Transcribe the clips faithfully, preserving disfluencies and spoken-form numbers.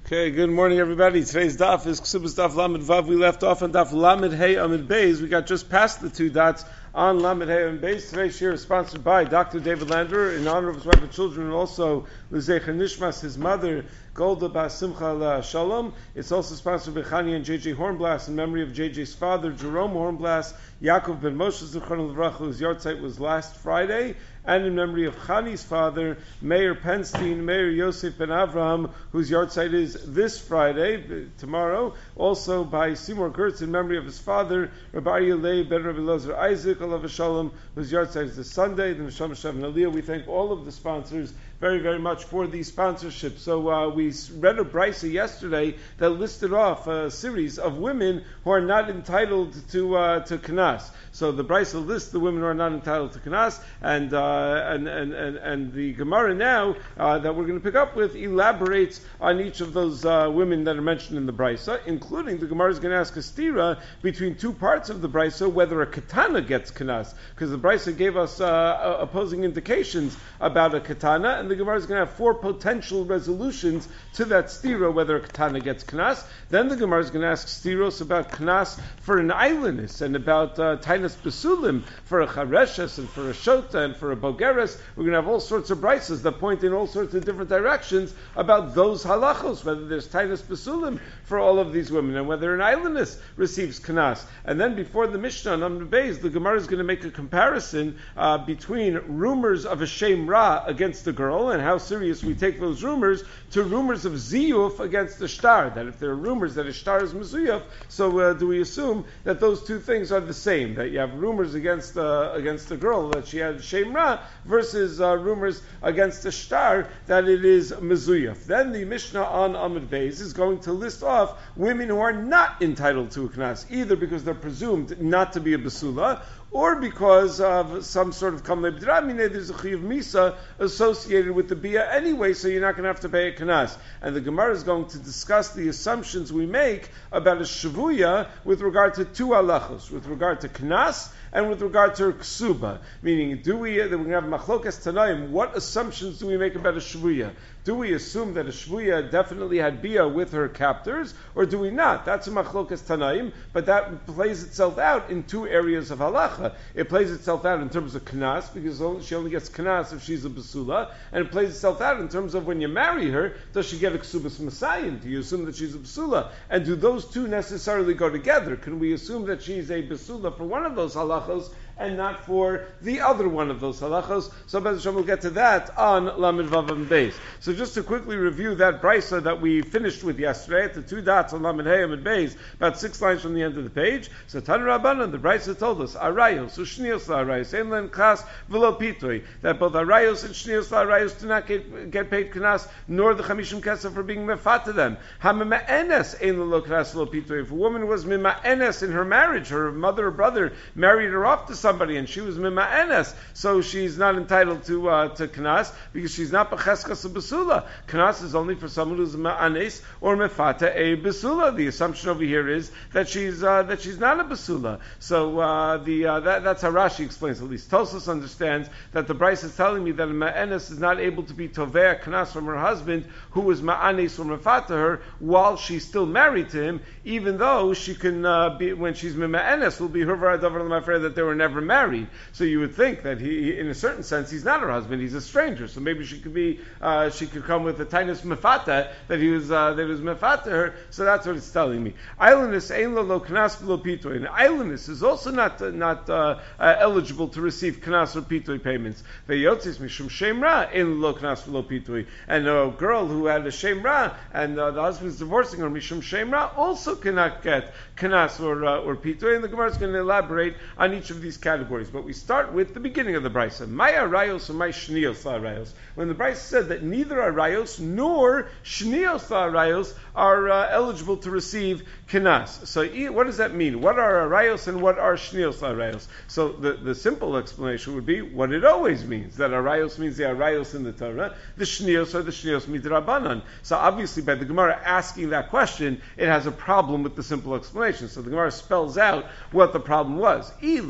Okay, good morning, everybody. Today's daf is Ksubas Daf Lamed Vav. We left off on Daf Lamed Hey Amid Beis. We got just past the two dots on Lamed Hey Amid Beis. Today's shir is sponsored by Doctor David Lander in honor of his wife and children, and also L'Zecher Nishmas, his mother, Golda Bas Simcha La Shalom. It's also sponsored by Chani and J J Hornblass in memory of J J's father, Jerome Hornblass, Yaakov ben Moshe Zichron Levracha, whose yahrzeit was last Friday, and in memory of Chani's father, Meir Penstein, Meir Yosef ben Avraham, whose yahrzeit is this Friday, tomorrow. Also by Seymour Gertz in memory of his father, Rabbi Aryeh ben Rabbi Elazar Isaac, Alav Shalom, whose yahrzeit is this Sunday. The Neshama Shav and Aliyah. We thank all of the sponsors very, very much for these sponsorships. So uh, we read a brisa yesterday that listed off a series of women who are not entitled to uh, to kanas. So the brisa lists the women who are not entitled to kanas, and uh, and, and and and the Gemara now uh, that we're going to pick up with elaborates on each of those uh, women that are mentioned in the brisa, including the Gemara is going to ask a stira between two parts of the brisa whether a katana gets kanas, because the brisa gave us uh, opposing indications about a katana, and the Gemara is going to have four potential resolutions to that stira whether a katana gets kanas. Then the Gemara is going to ask stiros about kanas for an islandess and about uh, tainas besulim for a chareshes and for a shota and for a bogeres. We're going to have all sorts of brises that point in all sorts of different directions about those halachos, whether there's tainas besulim for all of these women and whether an islandess receives kanas. And then before the Mishnah on Amud Beis, the Gemara is going to make a comparison uh, between rumors of a shem ra against a girl and how serious we take those rumors to rumors of ziyuf against the shtar. That if there are rumors that a shtar is mezuyaf, so uh, do we assume that those two things are the same? That you have rumors against uh, against a girl that she had shem ra versus uh, rumors against a shtar that it is mezuyaf. Then the Mishnah on Amud Beis is going to list off women who are not entitled to a knas, either because they're presumed not to be a basula, or because of some sort of kamle b'dramine, there's a chiyuv misa associated with the bia anyway, so you're not going to have to pay a kanas. And the Gemara is going to discuss the assumptions we make about a shavuya with regard to two halachos, with regard to kanas and with regard to ksuba. Meaning, do we, that we're going to have machlokas tanaim, what assumptions do we make about a shavuya? Do we assume that a shvuya definitely had bia with her captors, or do we not? That's a machlokas tanaim, but that plays itself out in two areas of halacha. It plays itself out in terms of kanas, because she only gets kanas if she's a basula, and it plays itself out in terms of when you marry her, does she get a ksubas masayin? Do you assume that she's a basula? And do those two necessarily go together? Can we assume that she's a basula for one of those halachos and not for the other one of those halachos? So Bez Hashem will get to that on Lamed Vav Amid Beis. So just to quickly review that brisa that we finished with yesterday at the two dots on Lamed Hey Amid Beis, about six lines from the end of the page. So Tan Rabbanan, the brisa told us arayos ushnios la'arayos ein len knas v'lo pitoi, that both arayos and shnios la'arayos do not get, get paid knas, nor the chamishim kesef for being mefat to them. Hamema'enes ein lo knas v'lo pitoi. If a woman was mima'enes in her marriage, her mother or brother married her off to somebody and she was mima'enes, so she's not entitled to uh, to knas because she's not b'cheskas a basula. Knas is only for someone who's ma'anes or mefata a basula. The assumption over here is that she's uh, that she's not a basula. So uh, the uh, that, that's how Rashi explains. At least Tosfos understands that the Bryce is telling me that a ma'anes is not able to be tovea knas from her husband who was ma'anes or mefata her while she's still married to him, even though she can uh, be when she's ma'anes will be her v'adavar that they were never married. So you would think that he, in a certain sense, he's not her husband; he's a stranger. So maybe she could be, uh, she could come with a tainus mefata that he was uh, that he was mefata her. So that's what it's telling me. Islandess ein lo lo knas v'lo pitoi. An islandess is also not uh, not uh, uh, eligible to receive knas or pitoi payments. Ve'yotzis mishum shem ra ein lo knas v'lo pitoi. And a girl who had a shem ra and uh, the husband's divorcing her mishum shem ra also cannot get knas or uh, or pitoi. And the Gemara is going to elaborate on each of these categories. But we start with the beginning of the brisa. My arayos or my shnios la'arayos. When the brisa said that neither arayos nor shnios la'arayos are uh, eligible to receive kinas. So what does that mean? What are arayos and what are shnios la'arayos? So the, the simple explanation would be what it always means. That arayos means the arayos in the Torah. The shnios are the shnios midrabanan. So obviously by the Gemara asking that question, it has a problem with the simple explanation. So the Gemara spells out what the problem was. Ilema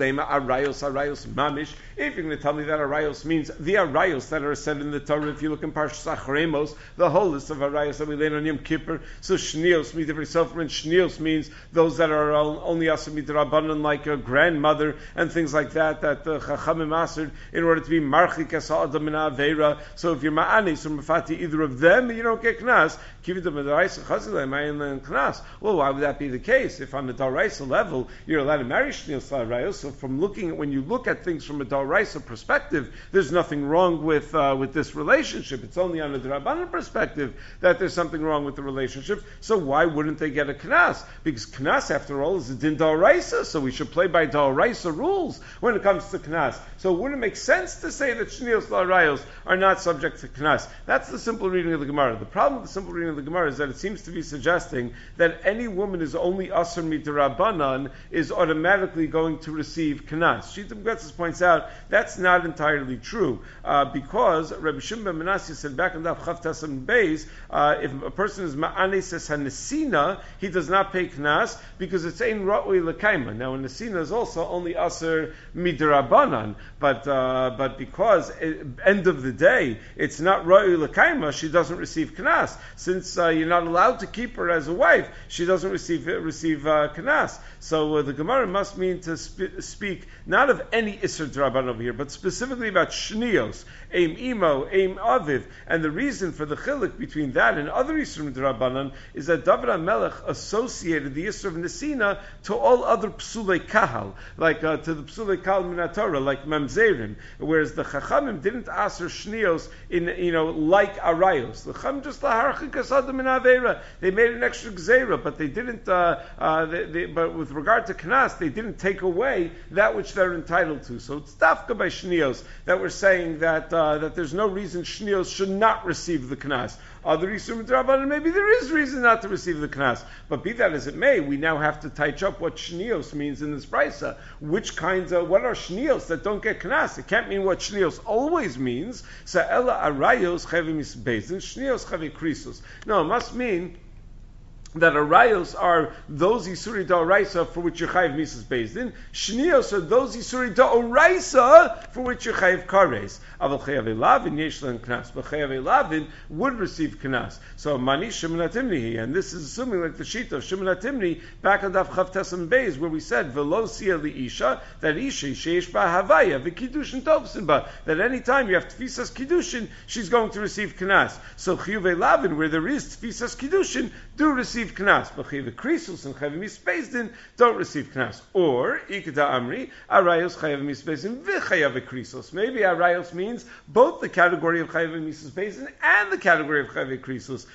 arayos, arayos mamish. If you're going to tell me that arayos means the arayos that are said in the Torah, if you look in Parshas Achremos, the whole list of arayos that we learn on Yom Kippur, so shnios, midivri sofer, and shnios means those that are only asur midrabanan, like a grandmother and things like that, that the chachamim asur in order to be marchik as ha'adam min ha'aveira. So if you're ma'anis or mafati either of them, you don't get knas. Well, why would that be the case? If on the daraisa level you're allowed to marry shnios l'arayos, so from looking at, when you look at things from a daraisa perspective, there's nothing wrong with uh, with this relationship. It's only on a drabanan perspective that there's something wrong with the relationship. So why wouldn't they get a knas? Because knas, after all, is a din daraisa, so we should play by daraisa rules when it comes to knas. So wouldn't it make sense to say that shnios l'arayos are not subject to knas? That's the simple reading of the Gemara. The problem with the simple reading of the Gemara is that it seems to be suggesting that any woman is only asur midrabanan is automatically going to receive knas. Shita B'Getzes points out that's not entirely true, uh, because Rabbi Shimon ben Menashe said back in Daf Chav Tasam Beis, uh, if a person is ma'anes es hanesina, he does not pay knas because it's ein ra'ui l'kaima. Now, a nesina is also only asur midrabanan, but uh, but because it, end of the day it's not ra'ui l'kaima, she doesn't receive knas. Since uh, you're not allowed to keep her as a wife, she doesn't receive receive uh, knas. So uh, the Gemara must mean to sp- speak not of any Isser Draban over here, but specifically about Shnios, Eim Imo, Eim Aviv. And the reason for the chiluk between that and other Isser Drabanan is that David HaMelech associated the Isser of Nesina to all other Psulei Kahal, like uh, to the Psulei Kahal Minatorah, like Mamzerim, whereas the Chachamim didn't aser Shnios in, you know, like Arayos. The Chachamim just laharchikas adam in Aveira. They made an extra gzeira, but they didn't, uh, uh, they, they, but with regard to Knas, they didn't take away that which they're entitled to. So it's dafka by Shnios that we're saying that uh, that there's no reason Shnios should not receive the Knas. Other Yisur Midrabanan, maybe there is reason not to receive the Knas. But be that as it may, we now have to touch up what Shnios means in this brisa. Which kinds of, what are Shnios that don't get Knas? It can't mean what Shnios always means. Sa'ela arayos chavim isbezin, Shnios chavi krisus. No, it must mean that arayos are those isuri da'oraisa for which you're chayiv misas bezdin. Shnios are those isuri da'oraisa for which you're chayiv kares. Aval chayav elavin yesh len knas, but chayav elavin would receive knas. So mani Shimon HaTimni, and this is assuming like the sheet of Shimon HaTimni back on Daf Chav Tesam Beis, where we said velo sia li isha, that isha sheish ba havaya v'kiddushin tovsin ba, that any time you have tfisas kiddushin, she's going to receive knas. So chiyuv elavin, where there is tfisas kiddushin, do receive knas, but chayav krisus and chayav misbezdin don't receive knas. Or ikda amri arayos chayav misbezdin v'chayav krisus. Maybe arayos means both the category of chayav misbezdin and the category of chayav krisus.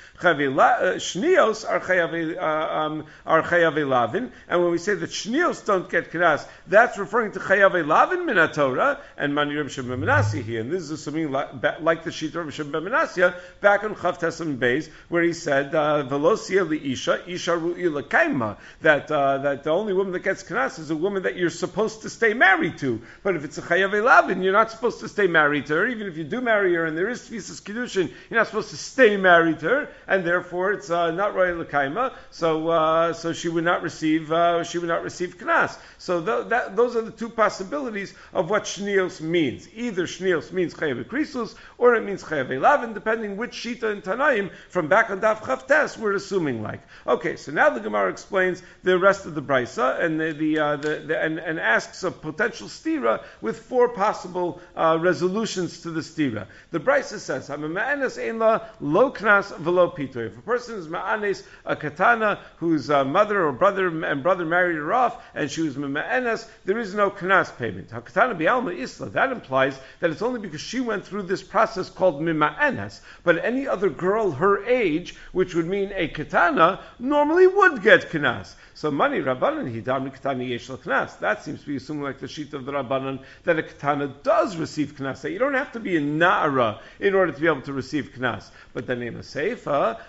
Shnios are chayav uh, um, are chayav elavin, and when we say that shnios don't get knas, that's referring to chayav elavin min haTorah and mani Reb Shimon ben Menashe here. And this is assuming like, like the sheet of Reb Shimon ben Menashe back on Chav Tesam Beis, where he said velosia li isha isha ru'i l'kaima, that uh, that the only woman that gets knas is a woman that you're supposed to stay married to. But if it's a chayav elavin, you're not supposed to stay married to her. Even if you do marry her and there is tfisas kiddushin, you're not supposed to stay married to her, and therefore it's uh, not roy l'kaima. So uh, so she would not receive uh, she would not receive knas. So th- that, those are the two possibilities of what shnios means. Either shnios means chayav krisus, or it means chayav elavin, depending which shita and tanaim from back on Daf Chav Tes we're assuming like. Okay, so now the Gemara explains the rest of the brisa and the, the, uh, the, the and, and asks a potential stira with four possible uh, resolutions to the stira. The brisa says, "Hama'anes ein la lo knas v'lo pitoy." If a person is ma'anes a katana whose uh, mother or brother and brother married her off, and she was ma'anes, there is no knas payment. Hakatana bi'alma isla. That implies that it's only because she went through this process called mima'anes. But any other girl her age, which would mean a katana, normally would get knas. So mani rabbanan hidam katana yesh knas. That seems to be assuming like the sheet of the rabbanan that a katana does receive knas. That you don't have to be a na'ara in order to be able to receive knas. But then in a seifa,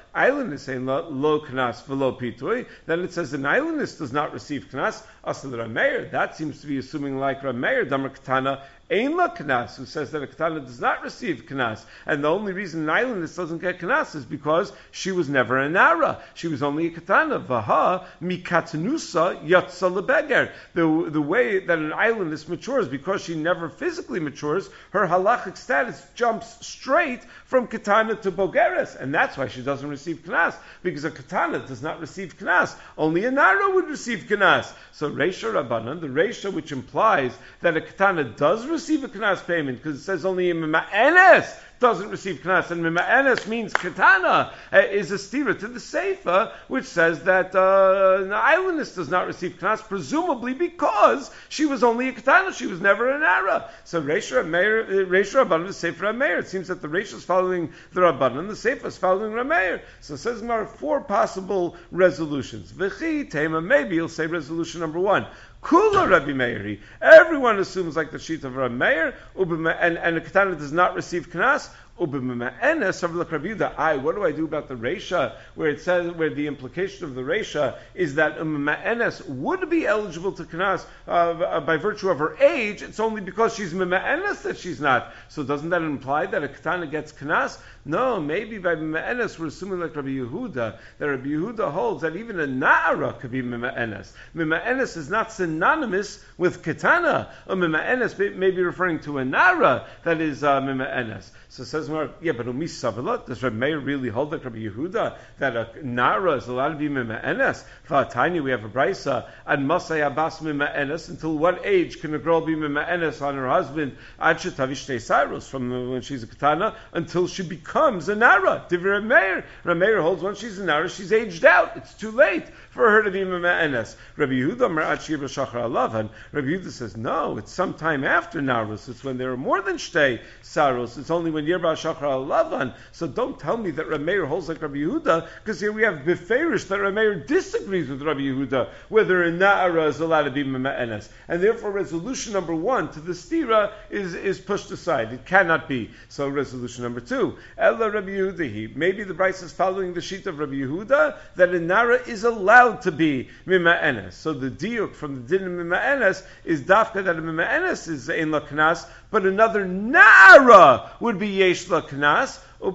Islandist saying lo knas v'lo pitui, then it says an islandist does not receive knas. Asal Rameir, that seems to be assuming like Rameir, Damar Ketana, Ein la Knas, who says that a Ketana does not receive Knas. And the only reason an islandist doesn't get Knas is because she was never a Nara. She was only a Ketana. Vaha, Mikatanusa, Yatsa lebeger. The, the way that an islandist matures, because she never physically matures, her halachic status jumps straight from Ketana to Bogeres. And that's why she doesn't receive Knas, because a Ketana does not receive Knas. Only a Nara would receive Knas. So Reisha Rabbanan, the Reisha which implies that a Ketana does receive a Knas payment, because it says only a Mima'enes doesn't receive Knas, and Mima'enes means Ketana, uh, is a stira to the Seifa, which says that uh, an islandist does not receive Knas, presumably because she was only a Ketana, she was never an Ara. So Reisha Rabbanan, the Sefer Rameir, it seems that the Reisha is following the Rabbanan, the Seifa is following Rameir. So it says there are four possible resolutions. V'chi Tema, maybe you'll say resolution number one. Kula Rabbi Meiri. Everyone assumes like the sheet of Rabbi Meir, and, and a Ketana does not receive Knas. I, what do I do about the Reisha, where it says, where the implication of the Reisha is that a Mima'enes would be eligible to Knas uh, by virtue of her age? It's only because she's Mima'enes that she's not. So doesn't that imply that a Ketana gets Knas? No, maybe by Mima'enes we're assuming like Rabbi Yehuda, that Rabbi Yehuda holds that even a Na'ara could be Mima'enes. Mima'enes is not synonymous with Ketana. A Mima'enes may be referring to a Na'ara that is uh, Mima'enes. So it says, yeah, but Umi Savila, does Rabbi Meir really hold like Rabbi Yehuda that a Nara is allowed to be Mima'enes? V'atanya, we have a brisa, and Masay Abbas Mima'enes, until what age can a girl be Mima'enes on her husband? Ad Shetavishtei Cyrus, from when she's a Ketana until she becomes a Nara. Divrei Meir. Rabbi Meir holds when she's a Nara, she's aged out. It's too late for her to be Mima'enes. Rabbi Yehuda Merat Shir Shachar Alavan. Rabbi Yehuda says, no, it's sometime after Narus. It's when there are more than Shtei Saros. It's only when Yirba Shachar Alavan. So don't tell me that Rabbi Meir holds like Rabbi Yehuda, because here we have Beferish that Rabbi Meir disagrees with Rabbi Yehuda whether a Na'ara is allowed to be Mima'enes. And therefore resolution number one to the Stira is, is pushed aside. It cannot be. So resolution number two, Ella Rabbi Yehuda, maybe the Bryce is following the sheet of Rabbi Yehuda that a Nara is allowed to be Mima'enes. So the diuk from the din of Mima'enes is dafka that a Mima'enes is Ein La Knas, but another Nara would be Yesh La Knas, and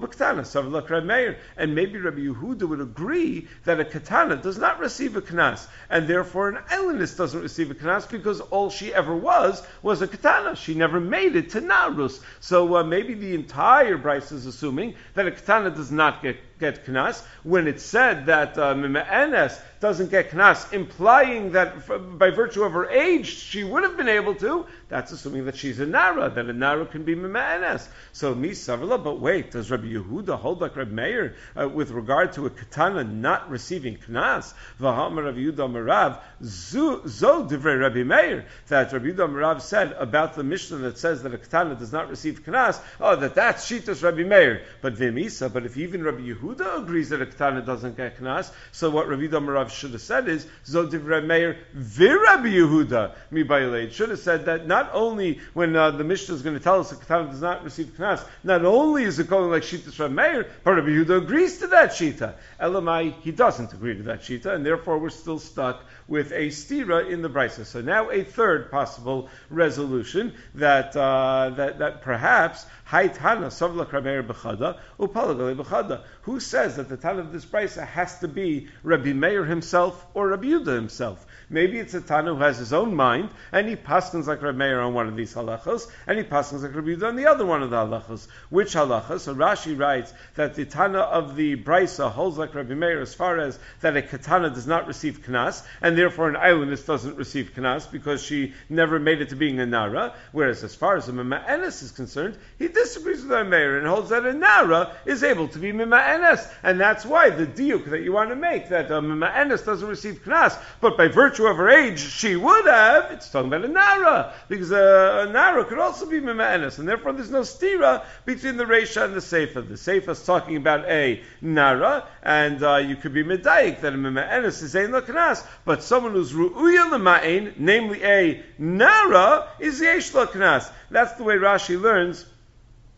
maybe Rabbi Yehuda would agree that a Ketana does not receive a Knas, and therefore an islandist doesn't receive a Knas because all she ever was was a Ketana. She never made it to Narus. So uh, maybe the entire Bryce is assuming that a Ketana does not get get Knas, when it said that uh, Mima'enes doesn't get Knas, implying that f- by virtue of her age she would have been able to. That's assuming that she's a Nara, that a Nara can be Mima'enes. So mi Savila, but wait, does Rabbi Yehuda hold like Rabbi Meir uh, with regard to a Ketana not receiving Knas? V'hamar Rabbi Yehuda Marav zo divrei Rabbi Meir, that Rabbi Yehuda Marav said about the Mishnah that says that a Ketana does not receive Knas, oh, that that's Shitas Rabbi Meir. But V'misa, but if even Rabbi Yehuda Yehuda agrees that a Ketana doesn't get Knas, so what Rabbi Damarav should have said is, Zodiv Rabbi Meir V'Rabbi Yehuda mi Bayilei. Should have said that not only when uh, the Mishnah is going to tell us a Ketana does not receive Knas, not only is it going like Shitas Rabbi Meir, but Rabbi Yehuda agrees to that Shita. Elamai, he doesn't agree to that Shita, and therefore we're still stuck with a stira in the brisa. So now a third possible resolution that uh, that that perhaps Haitana Savlak Rameir Bechada Upalagale Bechada. Who says that the Tana of this brisa has to be Rabbi Meir himself or Rabbi Yehuda himself? Maybe it's a Tana who has his own mind, and he paskins like Rabbi Meir on one of these halachos, and he paskins like Rabbi Yehuda on the other one of the halachos. Which halachos? So Rashi writes that the Tana of the brisa holds like Rabbi Meir as far as that a Ketana does not receive Knas, and therefore an islandist doesn't receive Knas because she never made it to being a Nara, whereas as far as a Mima'enes is concerned, he disagrees with Rabbi Meir and holds that a Nara is able to be Mima'enes, and that's why the diuk that you want to make, that a Mima'enes doesn't receive Knas, but by virtue of her age, she would have, it's talking about a Nara, because a, a Nara could also be Mima'enes, and therefore there's no stira between the Reisha and the Seifa. The Seifa is talking about a Nara, and uh, you could be Medayik that a Mima'enes is Ein La Knas, but someone who's Ru'uya L'ma'in, namely a Nara, is Yesh La Knas. That's the way Rashi learns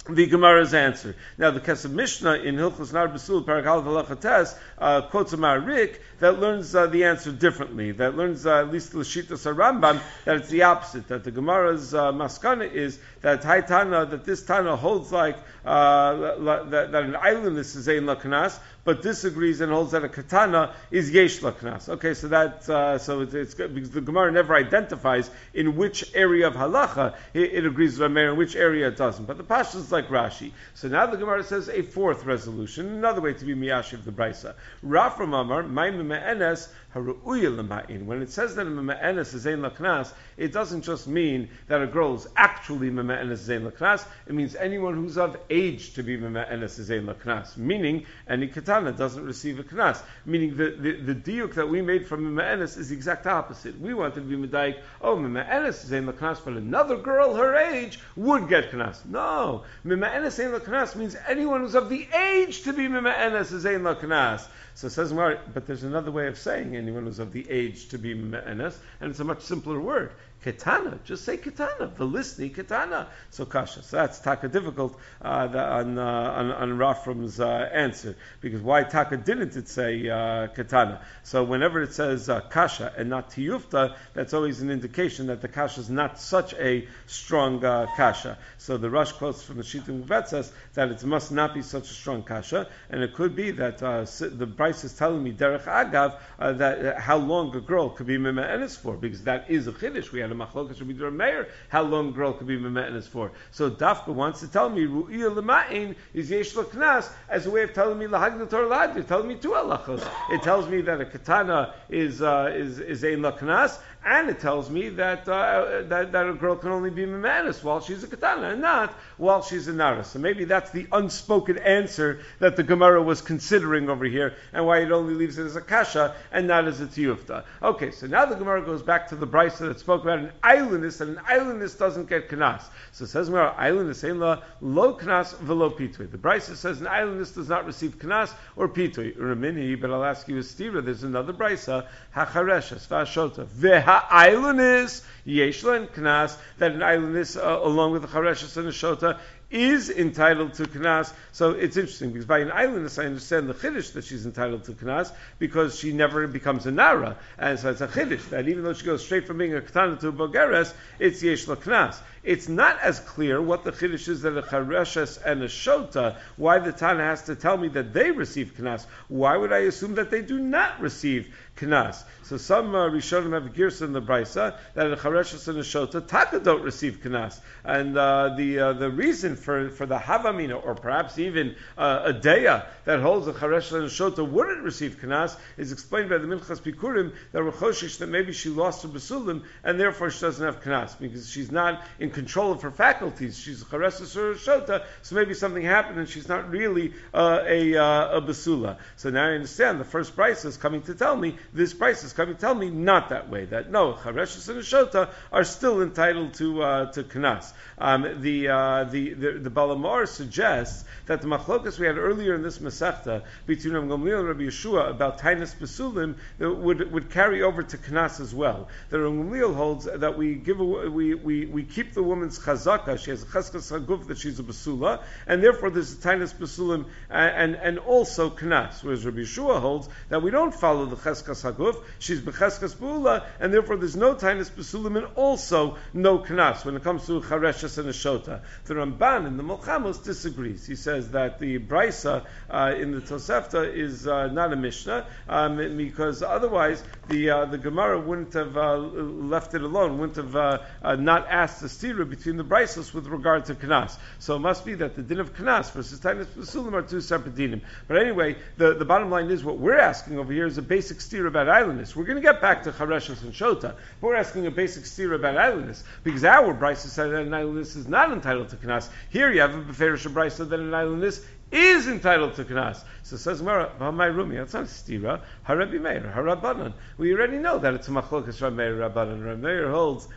the Gemara's answer. Now, the Kesef Mishnah in Hilchos Nar Besul Parak Aleph Halacha Tes uh, quotes a Marik that learns uh, the answer differently. That learns uh, at least L'Shitas Rambam that it's the opposite. That the Gemara's uh, maskana is that Haitana, that this Tana holds like uh, la, that, that an islandess is ein laknas, but disagrees and holds that a katana is yesh laknas. Okay, so that uh, so it's, it's good because the Gemara never identifies in which area of halacha it, it agrees with Rameir, in which area it doesn't. But the Pashas is like Rashi. So now the Gemara says a fourth resolution, another way to be miyashi of the brisa. Rafram Amar ma'im me'enes haru'uya l'ma'in. When it says that a me'enes is ein laknas, it doesn't just mean that a girl is actually me'enes is ein laknas. It means anyone who's of age to be me'enes is ein laknas. Meaning any katana doesn't receive a knas. Meaning the, the, the diuk that we made from me'enes is the exact opposite. We wanted to be medaik, oh, me'enes is ein laknas, but another girl her age would get knas. No. Me'enes ein laknas means anyone who's of the age to be me'enes is ein laknas. So it says, but there's another way of saying anyone who's of the age to be me'enes, and it's a much simpler word. Ketana, just say ketana. Velisni ketana. So kasha. So that's taka difficult uh, the, on, uh, on on Rafram's uh, answer, because why taka didn't it say uh, ketana? So whenever it says uh, kasha and not tiyufta, that's always an indication that the kasha is not such a strong uh, kasha. So the Rush quotes from the Shittim Vetzas that it must not be such a strong kasha, and it could be that uh, the Bryce is telling me derech agav uh, that uh, how long a girl could be me'enes for, because that is a chiddush. We had a machlokas Rabbi Dur Meir, how long a girl could be me'enes for. So Dafka wants to tell me ru'iyah l'ma'in is yesh l'knas as a way of telling me lahagna Torah lahagna, telling me two halachos. It tells me that a katana is uh, is is ein l'knas, and it tells me that, uh, that that a girl can only be me'enes while she's a katana and not while she's a nara. So maybe that's the unspoken answer that the Gemara was considering over here, and why it only leaves it as a kasha and not as a tiyufta. Okay, so now the Gemara goes back to the brisa that spoke about an islandess, and an islandess doesn't get knas. So it says Gemara, islandess ein la lo knas velo pitui. The brisa says an islandess does not receive knas or pitui. Ramini, but I'll ask you a stira. There's another brisa, hachareshes v'ashota veha islandess yeshlan knas, that an islandess uh, along with the chareshes and the shota is entitled to knas. So it's interesting because by an islandess I understand the chiddush that she's entitled to knas because she never becomes a nara, and so it's a chiddush that even though she goes straight from being a katana to a bogeres, it's yesh la knas. It's not as clear what the chiddush is that a chareshes and a shota, why the Tana has to tell me that they receive knas. Why would I assume that they do not receive knas? So some uh, Rishonim have a girsa in the brisa that a chareshes and a shota taka don't receive knas, and uh, the uh, the reason for for the havamina, or perhaps even uh, a deya that holds a chareshes and a shota wouldn't receive knas, is explained by the Minchas Bikurim that Rechoshish that maybe she lost her basulim and therefore she doesn't have knas because she's not in control of her faculties. She's a chareshes or a shota, so maybe something happened and she's not really uh, a uh, a basula. So now I understand the first brisa is coming to tell me this brisa is coming to tell me not that way, that no, chareshes and a shota are still entitled to uh, to knas. Um, the, uh, the the the Balamar suggests that the machlokas we had earlier in this Masechta between Rabbi Gamliel and Rabbi Yeshua about Tainas Basulim would would carry over to knas as well. The Rabbi Gamliel holds that we give a, we, we we keep the woman's chazaka, she has a cheskas haguf that she's a basula, and therefore there's a Tainas Basulim and, and and also knas. Whereas Rabbi Yeshua holds that we don't follow the cheskas haguf, she's becheskas bula, and therefore there's no Tainas Basulim and also no knas when it comes to chareshes and a shota. The Ramban in the Milchamos disagrees. He says that the brisa uh, in the Tosefta is uh, not a Mishnah um, because otherwise the uh, the Gemara wouldn't have uh, left it alone, wouldn't have uh, uh, not asked the stira between the brisos with regard to knas. So it must be that the din of knas versus Tainas Basulim are two separate dinim. But anyway, the, the bottom line is what we're asking over here is a basic stira about islandness. We're going to get back to chareshes and shota, but we're asking a basic stira about islandness because our brisa said that an islandess is not entitled to knas. Here you have a beferish brisa that an islandess is entitled to knas. So says Gemara, my rumi, that's not stira. Harabi Meir, Harabanan. We already know that it's a machlokas Rabbi Meir Rabbanan. Rabbi Meir holds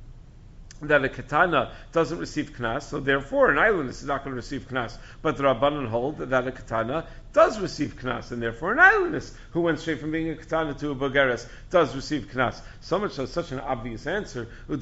that a katana doesn't receive knas, so therefore an islandess is not going to receive knas. But the Rabbanan hold that a katana does receive knas, and therefore an islandess who went straight from being a katana to a bogeres does receive knas. So much so, such an obvious answer. The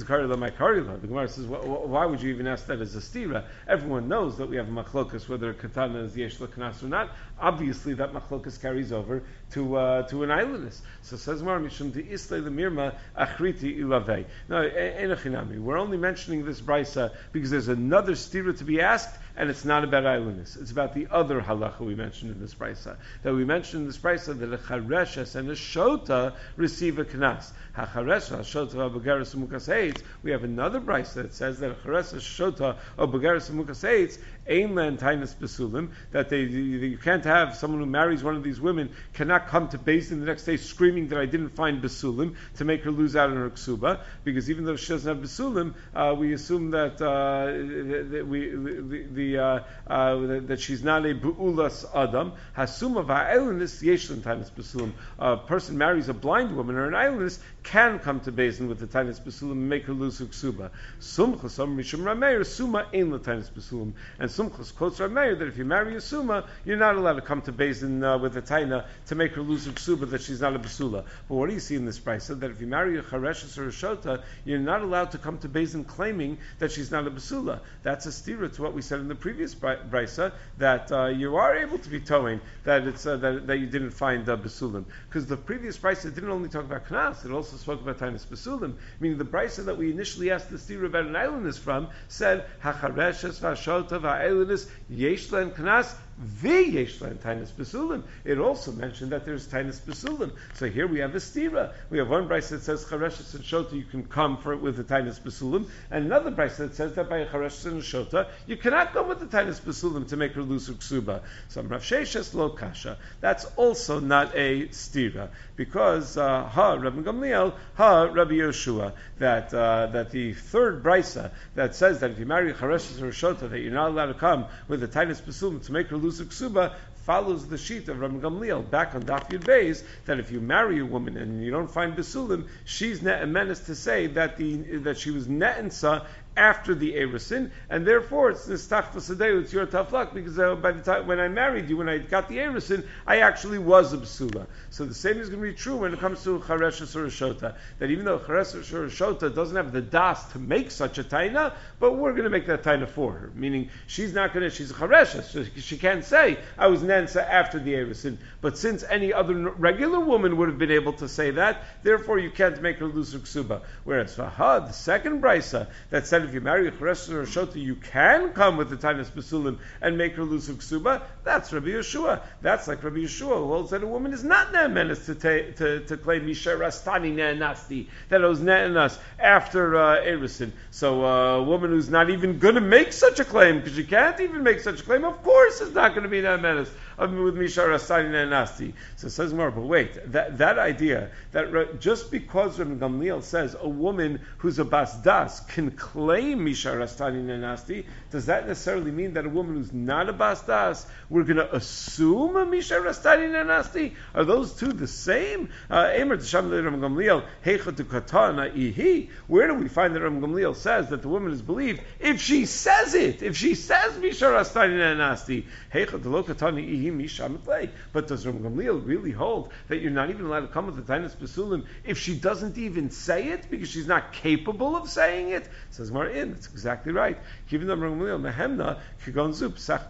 Gemara says, why would you even ask that as a stira? Everyone knows that we have a machlokas whether a katana is yesh la knas or not. Obviously, that machlokas carries over to uh, to an islandess. So says Mar Mishum de Islay the Mirma Achriti Ilavei. Now, Enochinami, we're only mentioning this brisa because there's another stira to be asked, and it's not about islandess. It's about the other halacha we mentioned in this brisa. That we mentioned in this brisa that a chareshes and a shota receive a knas. HaCharesha, shota, abugeres, mukas eitz. We have another brisa that says that a charesha, shota, abugeres, mukas eitz, ein len tainas besulim, that they you can't have someone who marries one of these women cannot come to Beis Din the next day screaming that I didn't find besulim to make her lose out on her ksuba, because even though she doesn't have besulim, uh, we assume that uh, that we the, the uh, uh, that she's not a bu'ulas adam. Hasuma va'elinus yeshlan tainas besulim. A person marries a blind woman or an islandess can come to Beis Din with the tainas besulim and make her lose her ksuba. Sumcha some mishum rameir suma ein la tainas besulim, and Sumchus quotes Rameir that if you marry a suma, you're not allowed to come to Beis Din uh, with a taina to make her lose her ksuba that she's not a basula. But what do you see in this brisa? That if you marry a chareshes or a shota, you're not allowed to come to Beis Din claiming that she's not a basula. That's a stira to what we said in the previous brisa, that uh, you are able to be towing that it's uh, that, that you didn't find uh, basulim. Because the previous brisa didn't only talk about knas, it also spoke about tainas basulim. Meaning the brisa that we initially asked the stira about an islandess from said hachareshes v'ashota v'ailandess yesh len knas v'yesh len tainas basulim. It also mentioned that there's tainas basulim. So here we have a stira. We have one brisa that says chareshes and shota you can come for it with the tainas basulim, and another brisa that says that by a chareshes and shota you cannot come with the tainas basulim to make her lose her ksuba. So Rav Sheshes lo kasha. That's also not a stira, because uh, ha Rabbi Gamliel, ha Rabbi Yoshua, that uh, that the third brisa that says that if you marry a chareshes or a shota that you're not allowed to come with the tainas basulim to make her lose her ksuba, follows the sheet of Rabbi Gamliel back on Daf Yud Beis, that if you marry a woman and you don't find basulim, she's net a menace to say that the that she was ne'ensa after the Erusin, and therefore it's this tachvasadeu, it's your tough luck, because uh, by the time when I married you, when I got the Erusin, I actually was a basula. So the same is going to be true when it comes to a chareshes or a shota, that even though a chareshes or a shota doesn't have the das to make such a taina, but we're going to make that taina for her, meaning she's not going to, she's a chareshes, so she can't say, I was nensa after the Erusin, but since any other regular woman would have been able to say that, therefore you can't make her lose her ksuba. Whereas Fahad, the second brisa, that said if you marry a chareshes or a shota, you can come with the tainas basulim and make her lose her ksuba. That's Rabbi Yeshua. That's like Rabbi Yeshua, who holds that a woman is not ne'emenes to, ta- to to claim misha rastani ne'enasti, that it was ne'enas after uh, Erusin. So uh, a woman who's not even going to make such a claim, because she can't even make such a claim, of course is not going to be ne'emenes with misha rastani ne'enasti. So it says more, but wait, that that idea that just because Rabbi Gamliel says a woman who's a basdas can claim misha rastani ne'enasti, does that necessarily mean that a woman who's not a basdas, we're going to assume a misha rastani ne'enasti? Are those two the same? Emer t'sham Rabbi Gamliel heicha tu katana ihi. Where do we find that Rabbi Gamliel says that the woman is believed if she says it? If she says misha rastani ne'enasti, heicha tu lo katana ihi misha mitlei. But does Rabbi Gamliel really hold that you're not even allowed to come with the tainas basulim if she doesn't even say it because she's not capable of saying it? Says Mar in, that's exactly right. Even though Rabbi Gamliel mehemna kigonzu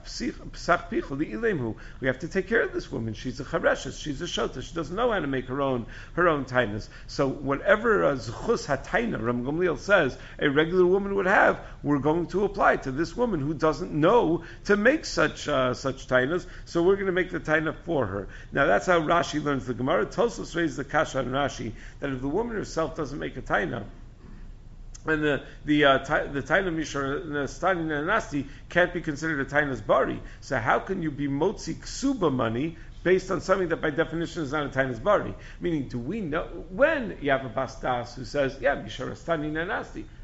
psach pichol li'ilemhu, we have to take care of this woman. She's a chareshes, she's a shota, she doesn't know how to make her own her own tainas. So whatever uh, zchus hataina Rabbi Gamliel says a regular woman would have, we're going to apply to this woman who doesn't know to make such uh, such tainas. So we're going to make the taina for her. Now that's how Rashi learns the Gemara. Tosfos raises the kasha on Rashi that if the woman herself doesn't make a taina, and the the uh, ta- the taina mishar stani ne'enasti can't be considered a taina's bari. So how can you be motzi ksuba money based on something that by definition is not a taina's bari? Meaning, do we know when you have a bastas who says, yeah, mishar stani ne'enasti?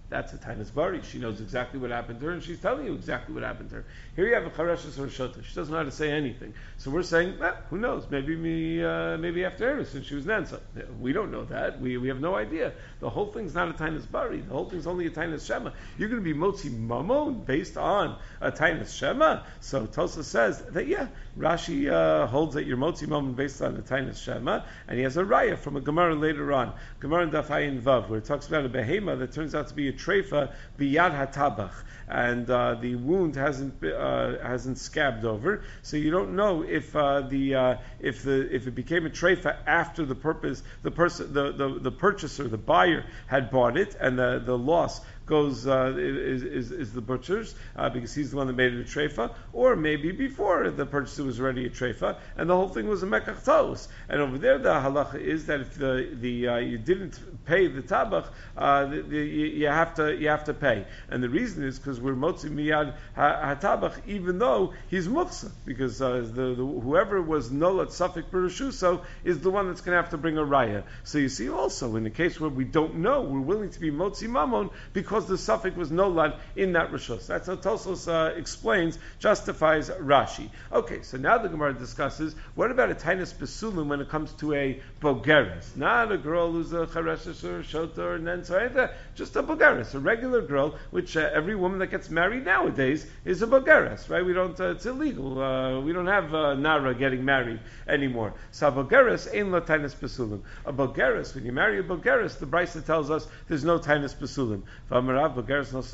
That's a tainas bari. She knows exactly what happened to her, and she's telling you exactly what happened to her. Here you have a chareshes or a shota. She doesn't know how to say anything. So we're saying, eh, who knows? Maybe me, uh, maybe after her, since she was nansa. We don't know that. We we have no idea. The whole thing's not a tainas bari. The whole thing's only a tainas shema. You're going to be motzi mamon based on a tainas shema. So Tosa says that yeah, Rashi uh, holds that you're motzi mamon based on a tainas shema, and he has a raya from a Gemara later on, Gemara in Daf Ayin Vav, where it talks about a behema that turns out to be a treifa biyad hatabach, and uh, the wound hasn't uh, hasn't scabbed over, so you don't know if uh, the uh, if the if it became a treifa after the purpose the person the, the the purchaser the buyer had bought it, and the the loss goes uh, is, is is the butcher's uh, because he's the one that made it a treifa, or maybe before the purchaser was already a treifa and the whole thing was a mekach tos. And over there the halacha is that if the the uh, you didn't pay the tabach, uh, the, the, you, you have to you have to pay. And the reason is because we're motzi miyad hatabach, even though he's muksa, because uh, the, the whoever was nolat safik berushuso is the one that's going to have to bring a raya. So you see also in the case where we don't know, we're willing to be motzi mamon because the suffix was nolad in that rishus. That's how Tosos uh, explains, justifies Rashi. Okay, so now the Gemara discusses what about a tainas besulim when it comes to a bogeres, not a girl who's a chareshes or shota or nensa, just a bogeres, a regular girl, which uh, every woman that gets married nowadays is a bogeres, right? We don't, uh, it's illegal. Uh, we don't have uh, nara getting married anymore. So a bogeres ain't la tainas besulim. A bogeres, when you marry a bogeres, the Brisa tells us there's no tainas besulim. What do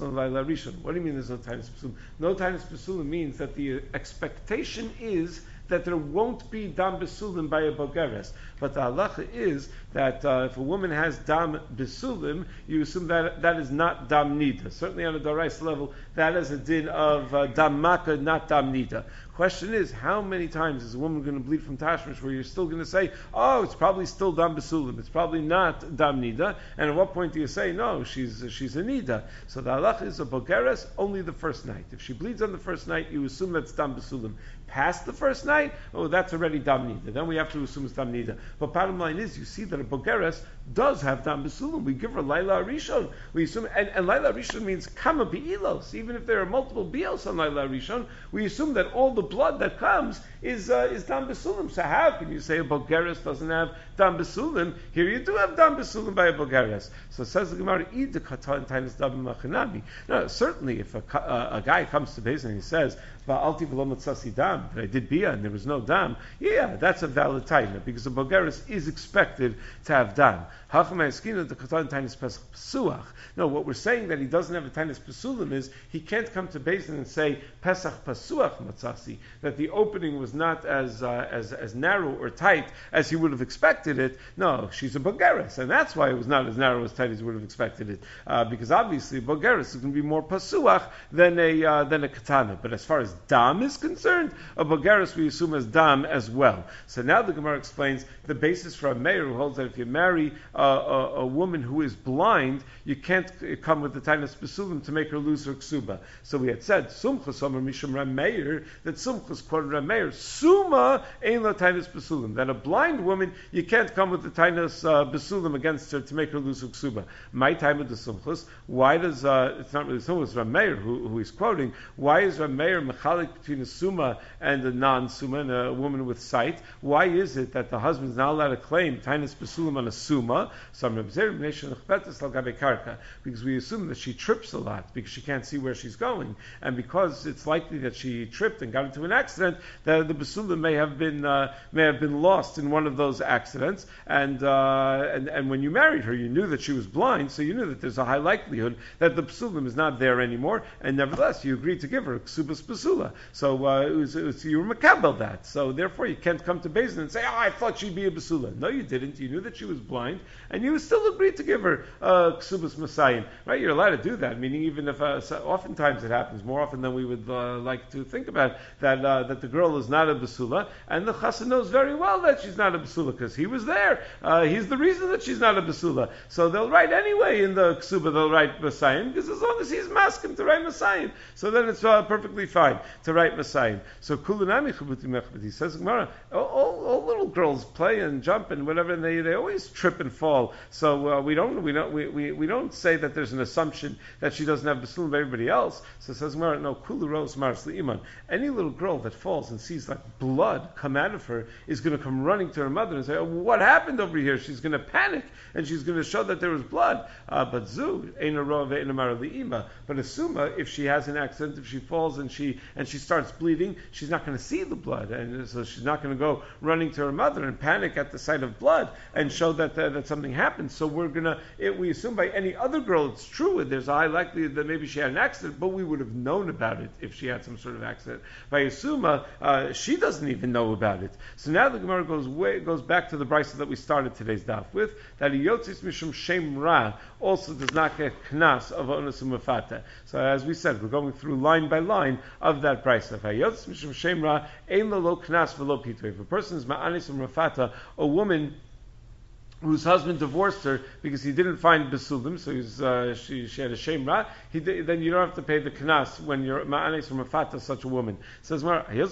you mean there's no tainas pesulim? No tainas pesulim means that the expectation is that there won't be dam besulim by a bogeres. But the halacha is that uh, if a woman has dam besulim, you assume that that is not dam nida. Certainly on a darais level, that is a din of uh, dam maka, not dam nida. Question is, how many times is a woman going to bleed from tashmish where you're still going to say, oh, it's probably still dam besulim, it's probably not dam nida, and at what point do you say, no, she's she's a nida? So the halacha is a bogeres only the first night. If she bleeds on the first night, you assume that's dam besulim. Past the first night, oh, that's already dam nida. Then we have to assume it's dam nida. But bottom line is, you see that a bogeres does have dam besulim. We give her laila rishon. We assume, and, and laila rishon means kama bi'ilos. Even if there are multiple bi'os on laila rishon, we assume that all the blood that comes is uh, is dam besulim. So how can you say a bogeres doesn't have dam besulim? Here you do have dam besulim by a bogeres. So it says the Gemara, "Id the katan tainas dam machanami." No, certainly if a, uh, a guy comes to Beis and he says, "Ba'alti v'lo matzasi dam," that I did bia and there was no dam, yeah, that's a valid taina because a bogeres is expected to have dam. No, what we're saying that he doesn't have a tainas pesulim is he can't come to Beis and say Pesach pasuach matzasi, that the opening was not as uh, as as narrow or tight as he would have expected it. No, she's a bogeres, and that's why it was not as narrow as tight as he would have expected it. Uh, because obviously a bogeres is going to be more pasuach than a uh, than a katana. But as far as dam is concerned, a bogeres we assume as dam as well. So now the Gemara explains the basis for a mayor who holds that if you marry uh, a, a woman who is blind, you can't come with the tainas pesulim to make her lose her ksuba. So we had said sumchus omer mishum rameir, that sumchus quoted rameir suma ein la tainas pesulim, that a blind woman you can't come with the tainas uh, pesulim against her to make her lose her ksuba. My time with the sumchus. Why does uh, it's not really sumchus rameir who, who he's quoting? Why is rameir mechalik between a suma and a non-suma, and a woman with sight? Why is it that the husband is not allowed to claim tainas pesulim on a suma? Because we assume that she trips a lot because she can't see where she's going, and because it's likely that she tripped and got into an accident, that the besulim may have been uh, may have been lost in one of those accidents. And, uh, and and when you married her, you knew that she was blind, so you knew that there's a high likelihood that the besulim is not there anymore. And nevertheless, you agreed to give her ksubas besula. So uh, it was, it was, you were makabel that. So therefore, you can't come to Beis Din and say, "Oh, I thought she'd be a besula." No, you didn't. You knew that she was blind, and you still agreed to give her uh, ksubas masayim. Right? You're allowed to do that. Meaning, even if uh, so oftentimes it happens, more often than we would uh, like to think about, that uh, that the girl is not a besula, and the chassan knows very well that she's not a besula because he was there. Uh, he's the reason that she's not a besula. So they'll write anyway in the ksuba. They'll write masayim because as long as he's masking to write masayim, so then it's uh, perfectly fine. to write Masayim. So Kulunami Chubuti Mechbeti says Gemara, all, all, all little girls play and jump and whatever, and they, they always trip and fall. So uh, we don't we don't we, we, we don't say that there's an assumption that she doesn't have Basulim of everybody else. So it says Gemara, no, Kulu Rose Mars Iman. Any little girl that falls and sees like blood come out of her is going to come running to her mother and say, oh, what happened over here? She's going to panic and she's going to show that there was blood. Uh, but Zu, Ein Ro Ve'en Amar Li'ima. But Asuma, if she has an accident, if she falls and she and she starts bleeding, she's not going to see the blood, and so she's not going to go running to her mother and panic at the sight of blood and show that uh, that something happened. So we're gonna it, we assume by any other girl it's true. There's a high likelihood that maybe she had an accident, but we would have known about it if she had some sort of accident. By Asuma, uh, she doesn't even know about it. So now the Gemara goes way goes back to the brisa that we started today's daf with, that a yotzis mishum shem ra also does not get knas of onus umafata. So as we said, we're going through line by line of that brisa. Yotzis mishum shem ra ein lo knas v'lo pitoy. If a person is ma'anis umafata, a woman whose husband divorced her because he didn't find besulim, so he's, uh, she, she had a shame ra, he did, then you don't have to pay the knas when you're ma'anes from a fata, such a woman. It says,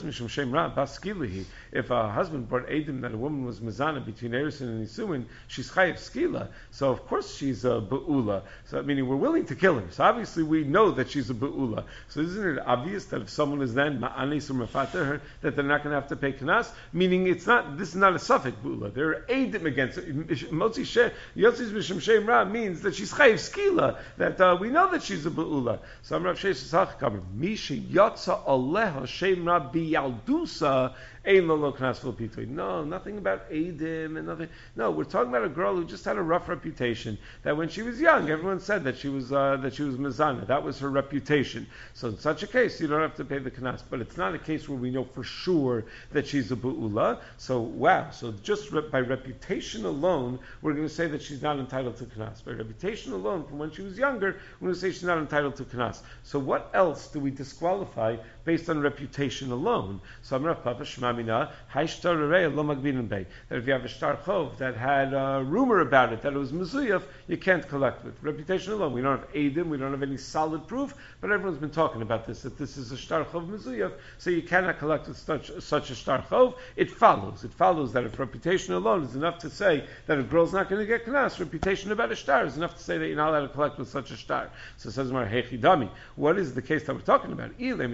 if a husband brought edim that a woman was mezana between Erison and Nisuin, she's chayiv skila, so of course she's a be'ula. So meaning we're willing to kill her. So obviously we know that she's a be'ula. So isn't it obvious that if someone is then ma'anes from a fata, her, that they're not going to have to pay knas? Meaning it's not, this is not a suffix be'ula. There are edim against it. Motzi she Yotzis Mishum Shem Ra means that she's chayiv skila, that uh, we know that she's a be'ula. So I'm Rav Sheshes Hachkamer, Misha Yotza Aleha Shem Ra Biyaldusa Ein Lo Knas V'lo Pitoy. No, nothing about Eidim and nothing. No, we're talking about a girl who just had a rough reputation. That when she was young, everyone said that she was uh, that she was mezana. That was her reputation. So in such a case, you don't have to pay the knas. But it's not a case where we know for sure that she's a be'ula. So wow. So just re- by reputation alone, we're going to say that she's not entitled to knas. By reputation alone, from when she was younger, we're going to say she's not entitled to knas. So what else do we disqualify based on reputation alone? So I'm Rav Papa Shmamina Haishtar Rei Lo Magbinin Bei. That if you have a shtar chov that had a rumor about it that it was mezuyaf, you can't collect with reputation alone. We don't have edim, we don't have any solid proof, but everyone's been talking about this, that this is a shtar chov mezuyaf, so you cannot collect with such, such a shtar chov. It follows. It follows that if reputation alone is enough to say that a girl's not going to get knas, reputation about a shtar is enough to say that you're not allowed to collect with such a shtar. So it says more hechidami. What is the case that we're talking about?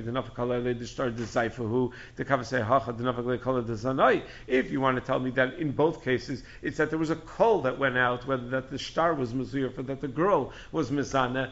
If you want to tell me that in both cases it's that there was a call that went out, whether that the shtar was mezuyah or that the girl was mizana,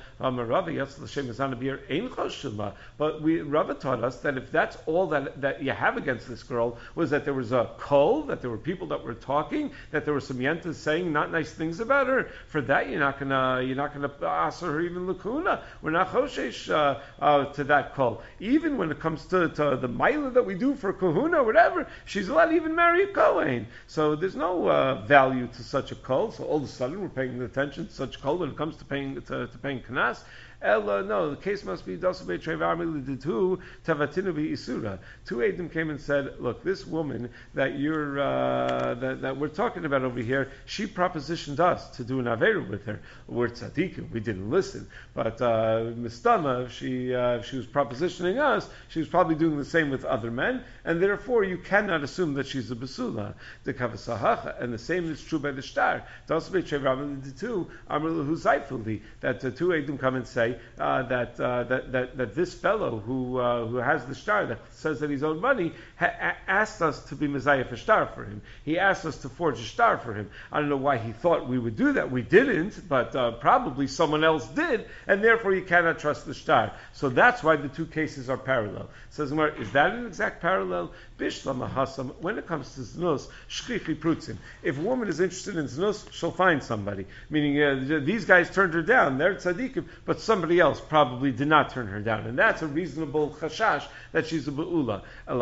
but we Rava taught us that if that's all that that you have against this girl was that there was a call, that there were people that were talking, that there were some yentas saying not nice things about her, for that you're not gonna you're not gonna answer her even lakuna. We're not choshesh uh, uh, to that call. Even when it comes to, to the milah that we do for kahuna or whatever, she's allowed to even marry a kohen. So there's no uh, value to such a call. So all of a sudden we're paying attention to such a call when it comes to paying to, to paying kanas. Ella, no, the case must be Dasabei Trevarmi Liditu Tavatinu Isura. Two Adim came and said, look, this woman that you're uh, that, that we're talking about over here, she propositioned us to do an Averu with her. We're tzaddikim, we didn't listen. But uh, Mistama, if she uh, if she was propositioning us, she was probably doing the same with other men, and therefore you cannot assume that she's a basula. The Kavasahacha, and the same is true by the shtar. Dasabei Trevarmi Liditu Amr Huzaifuli, that the two Adim come and say Uh, that, uh, that that that this fellow who uh, who has the shtar that says that he's owed money ha- a- asked us to be mezayef a shtar for him. He asked us to forge a shtar for him. I don't know why he thought we would do that. We didn't, but uh, probably someone else did, and therefore you cannot trust the shtar. So that's why the two cases are parallel. Says Gemara, is that an exact parallel? Bishlam ahasam. When it comes to znus, shchichi prutzim. If a woman is interested in znus, she'll find somebody. Meaning uh, these guys turned her down. They're tzaddikim, but some Somebody else probably did not turn her down, and that's a reasonable chashash that she's a be'ula.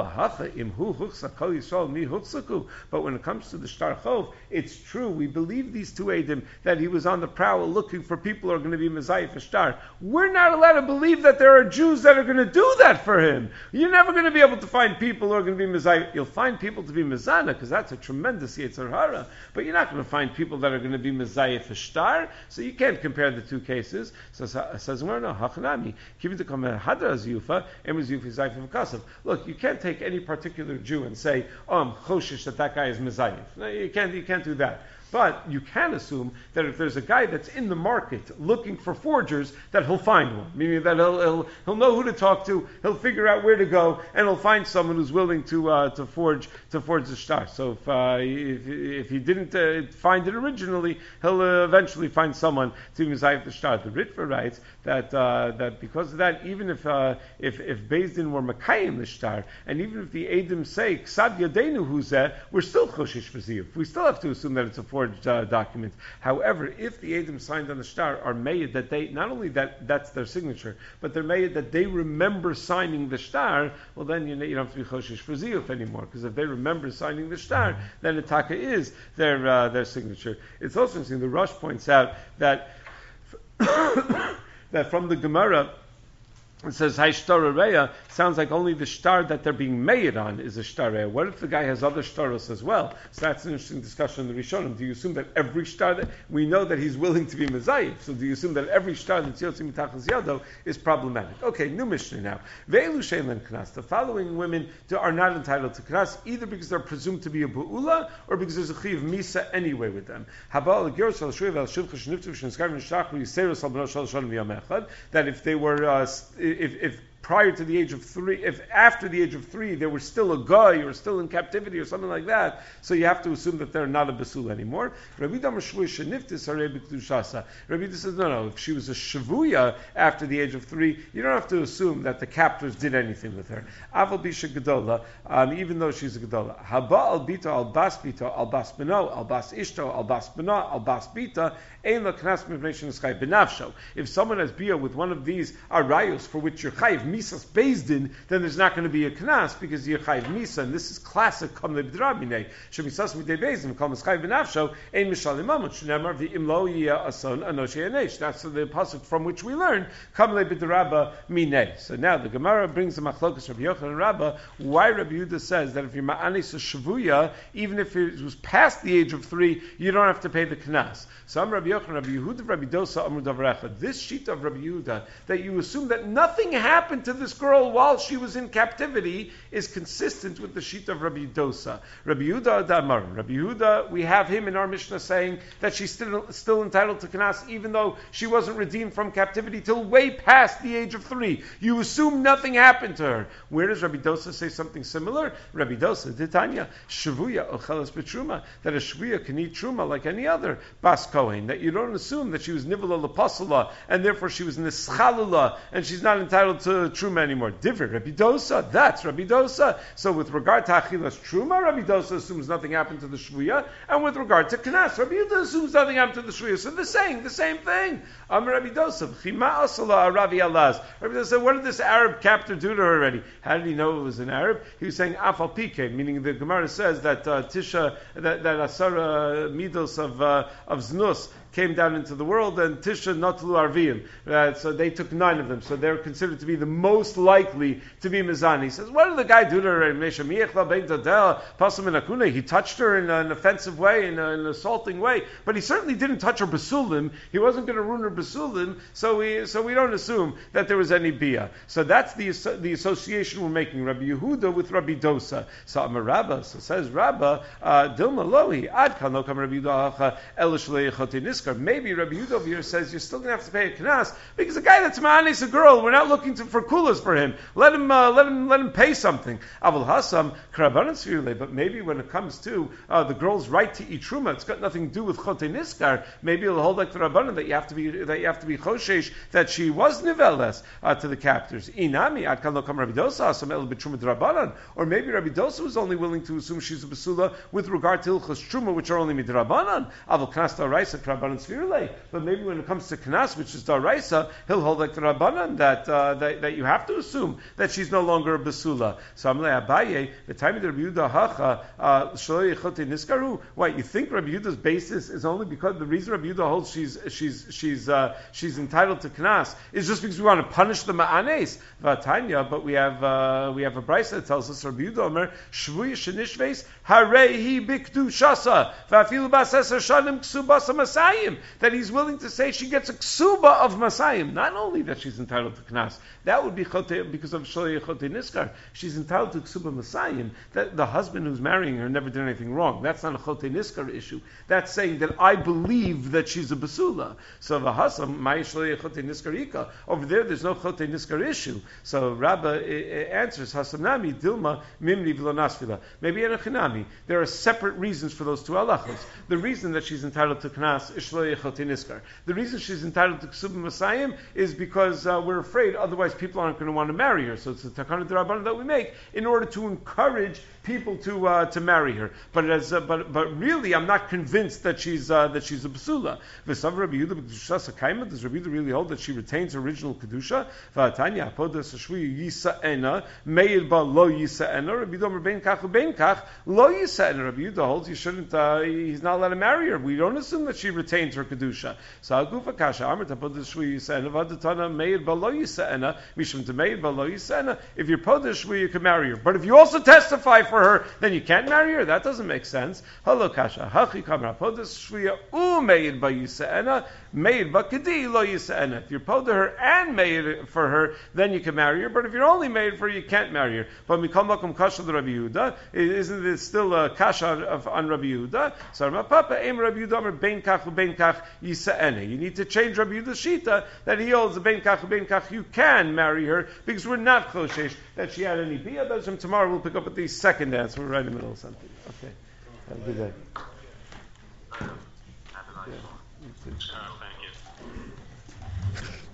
But when it comes to the shtar chov, it's true. We believe these two edim that he was on the prowl looking for people who are going to be mezayif for shtar. We're not allowed to believe that there are Jews that are going to do that for him. You're never going to be able to find people who are going to be mezayif. You'll find people to be mezana because that's a tremendous yetzer hara, but you're not going to find people that are going to be mezayif for shtar. So you can't compare the two cases. So Says no, no, hachanami. Keep it come hadra ziyufa, emes ziyufa zayif v'kasav. Look, you can't take any particular Jew and say, oh, I'm choshish that that guy is mezayif. No, you can't. You can't do that. But you can assume that if there's a guy that's in the market looking for forgers, that he'll find one. Meaning that he'll he'll, he'll know who to talk to, he'll figure out where to go, and he'll find someone who's willing to uh, to forge to forge the shtar. So if uh, if, if he didn't uh, find it originally, he'll uh, eventually find someone to mizayif the shtar. The Ritva writes that uh, that because of that, even if uh, if if Beis Din were makayim the shtar, and even if the Eidim say ksad yadenu huzeh, we're still choshish v'ziyuf. We still have to assume that it's a forged Uh, document. However, if the Eidim signed on the shtar are made that they, not only that that's their signature, but they're made that they remember signing the shtar, well then you, you don't have to be choshish for ziyuf anymore, because if they remember signing the shtar, then the taka is their uh, their signature. It's also interesting, the Rosh points out that that from the Gemara, it says Hayshtar sounds like only the shtar that they're being made on is a shtar. What if the guy has other shtaros as well? So that's an interesting discussion in the Rishonim. Do you assume that every shtar that we know that he's willing to be mezayif? So do you assume that every shtar that's yotzi mitachas yado is problematic? Okay, new Mishnah now. Ve'elu she'en knas. The following women are not entitled to knas either because they're presumed to be a bu'ula or because there's a chiv misa anyway with them. That if they were uh, If, if prior to the age of three, if after the age of three they were still a guy or still in captivity or something like that, so you have to assume that they're not a basul anymore. Rabbi Damar Shvuya sheniftis harei b'kedushasa. Rabbi says no, no. If she was a shavuya after the age of three, you don't have to assume that the captors did anything with her. Aval bisha gedola, um, even though she's a gedola. Haba al bita al bas bita al bas beno al bas ishto al bas bena al bas bita ein la knas mivnei sheneschay benafsho. If someone has bia with one of these arayos for which you're chayiv misas Beis Din, then there's not going to be a knas because you're chayiv misa, and this is classic kam lebidrabine. Shemisas midei Beis Din kam eschay benafsho ein mishalim mamut shnemar v'imlo yia ason anoshi anesh. That's the pasuk from which we learn kam lebidraba minei. So now the Gemara brings the machlokas Rabbi Yochanan and Rabba why Rabbi Yehuda says that if you're ma'anis a shavuya, even if it was past the age of three, you don't have to pay the knas. So I'm Rabbi Yochanan, Rabbi Yehuda, Rabbi Dosa, Amr Davrecha. This sheet of Rabbi Yehuda that you assume that nothing happened to this girl while she was in captivity is consistent with the sheet of Rabbi Dosa. Rabbi Yehuda Damar. Rabbi Yehuda, we have him in our Mishnah saying that she's still still entitled to knas even though she wasn't redeemed from captivity till way past the age of three. You assume nothing happened to her. Where does Rabbi Dosa say something similar? Rabbi Dosa, Titania, Shavuya Ochelas Betruma, that a Shavuya can eat truma like any other Bas Kohen, that you don't assume that she was Nivala Lepasala and therefore she was Nischalula and she's not entitled to truma anymore. Different. Rabbi Dosa, that's Rabbi Dosa. So with regard to Achilas Truma, Rabbi Dosa assumes nothing happened to the Shvuya, and with regard to Knas, Rabbi Yehuda assumes nothing happened to the Shvuya. So they're saying the same thing. Am Rabbi Dosa, Chima Asala Ravi Alaz. Rabbi Dosa said, what did this Arab captor do to her already? How did he know it was an Arab? He was saying Afal Pike, meaning the Gemara says that uh, Tisha, that, that Asara Midos of, uh, of Znus came down into the world, and Tisha Notlu Arvim. Uh, so they took nine of them. So they're considered to be the most likely to be Mizani. He says, what did the guy do to her? He touched her in an offensive way, in an assaulting way, but he certainly didn't touch her Basulim. He wasn't going to ruin her Basulim, so we so we don't assume that there was any Bia. So that's the the association we're making, Rabbi Yehuda with Rabbi Dosa. So Amar Rabba, so says Rabba, Dilma Lohi, Ad Kan Lo Kam Rabbi Yehuda Elish Leichoti Niskar. Maybe Rabbi Yehuda over here says you're still going to have to pay a knas because the guy that's ma'anis a girl, we're not looking to, for kulas for him. Let him, uh, let him, let him pay something. Avul Hasam Karabanan Svirle. But maybe when it comes to uh, the girl's right to eat truma, it's got nothing to do with chote niskar. Maybe it'll hold like the Rabbanan that you have to be that you have to be choshesh that she was niveles uh, to the captors. Inami Ad Kan Lo Kam Rabbi Dosa Asam El B'Truma D'Rabbanan. Or maybe Rabbi Dosa was only willing to assume she's a basula with regard to ilchos truma, which are only midrabanan. Avul Knas Daraisa Karabanan. But maybe when it comes to Knas, which is Daraisa, he'll hold like the Rabbanan that, uh, that that you have to assume that she's no longer a basula. So Amalei Abaye, the time of the Rabbi Yehuda hacha shlo yichote niskaru. What you think Rabbi Yehuda's basis is only because the reason Rabbi Yehuda holds she's she's she's uh, she's entitled to knas is just because we want to punish the ma'anes v'atanya. But we have uh, we have a brayso that tells us Rabbi Yehuda Omer shvuy shenishves harei bikdushasa v'afilu b'aseser shanim ksubasa masayim, that he's willing to say she gets a ksuba of masayim. Not only that she's entitled to knas, that would be chote because of shlo yichote niskar. She's entitled to ksuba masayim. That the husband who's marrying her never did anything wrong. That's not a chote niskar issue. That's saying that I believe that she's a basula. So v'hasam my shlo yichote niskarika. Over there, there's no chote niskar issue. So Rabba uh, answers hasanami dilma mimni v'lo nasfila. Maybe in a chinami. There are separate reasons for those two halachos. The reason that she's entitled to knas is shlo yichote niskar. The reason she's entitled to ksuba masayim is because uh, we're afraid otherwise people aren't going to want to marry her. So it's a takana d'rabbanan that we make in order to encourage people to uh, to marry her. But as uh, but but really, I'm not convinced that she's uh, that she's a basula. V'sav Rabbi Yehuda b'kedusha sakayma. Does Rabbi Yehuda really hold that she retains her original kedusha? V'atanya apodas shvuy yisa'ena meir ba lo yisa'ena. Rabbi Yehuda Omer ben kach u'ben kach lo yisa'ena. Rabbi Yehuda holds you shouldn't. Uh, he's not allowed to marry her. We don't assume that she retains her kedusha. So agufa kasha amar tapodas shvuy yisa'ena v'adatana meir ba lo yisa'ena mishum to meir ba lo yisa'ena. If you're podas shvuy, you can marry her. But if you also testify for her, then you can't marry her? That doesn't make sense. Hello, Kasha. Hachi kamra podas shvuya u meid ba yisa'ena, meid ba kedi lo yisa'ena. If you're poda her and made for her, then you can marry her. But if you're only made for her, you can't marry her. But mikol makom kasha the Rabbi Yehuda, isn't it still a kasha of, on Rabbi Yehuda? So my papa aim Rabbi Yehuda Omer ben kach ben kach yisa'ena. You need to change Rabbi Yehuda's shita that he holds the ben kach ben kach. You can marry her because we're not choshesh that she had any biyah. That's from tomorrow. We'll pick up with the second answer. We're right in the middle of something. Okay. Have a good day. Have a nice one. Yeah, you too. Uh, thank you.